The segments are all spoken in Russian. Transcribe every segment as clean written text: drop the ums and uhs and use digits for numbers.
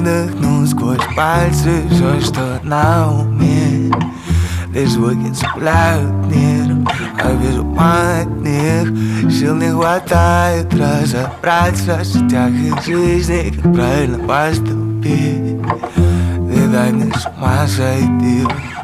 выдохну сквозь пальцы все, что на уме. Лишь звуки цепляют нерв, а без ума от них сил не хватает разобраться в сетях их жизни, как правильно поступить. Не дай мне с ума сойти.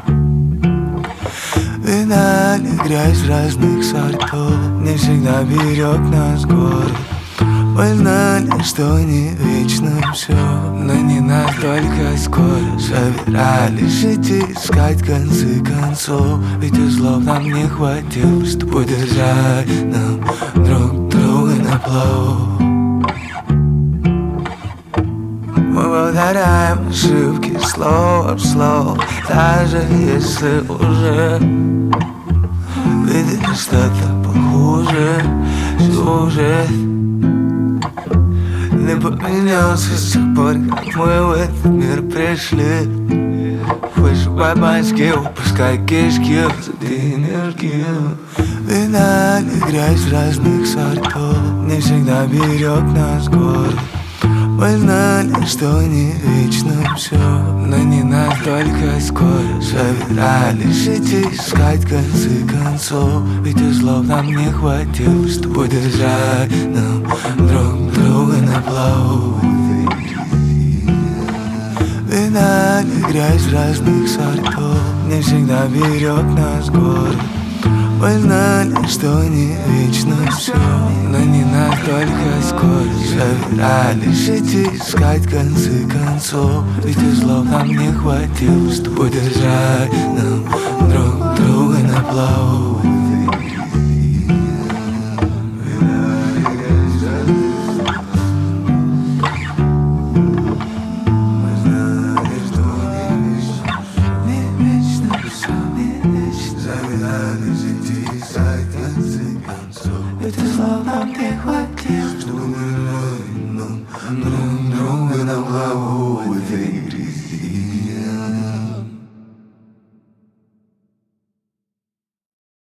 Вина не грязь разных сортов не всегда берег нас город. Мы знали, что не вечно все, но не настолько скоро собирались идти искать концы концов. Ведь узлов нам не хватило, чтобы держать нам друг друга на плаву. Мы повторяем ошибки слово в слово, даже если уже видели что-то похуже. Сюжет не поменялся с тех пор, как мы в этот мир пришли. Выживай мозги, упускай кишки, зади энергию. Вина не грязь разных сортов не всегда берег нас город. Мы знали, что не вечно все, но не настолько скоро собирались идти искать концы концов. Ведь узлов нам не хватило, чтобы держать нам друг друга на плаву. Вина не грязь разных сортов не всегда берег нас город. Мы знали, что не вечно все, но не настолько скоро собирались идти искать концы концов. Ведь узлов нам не хватило, чтобы держать нам друг друга на плаву.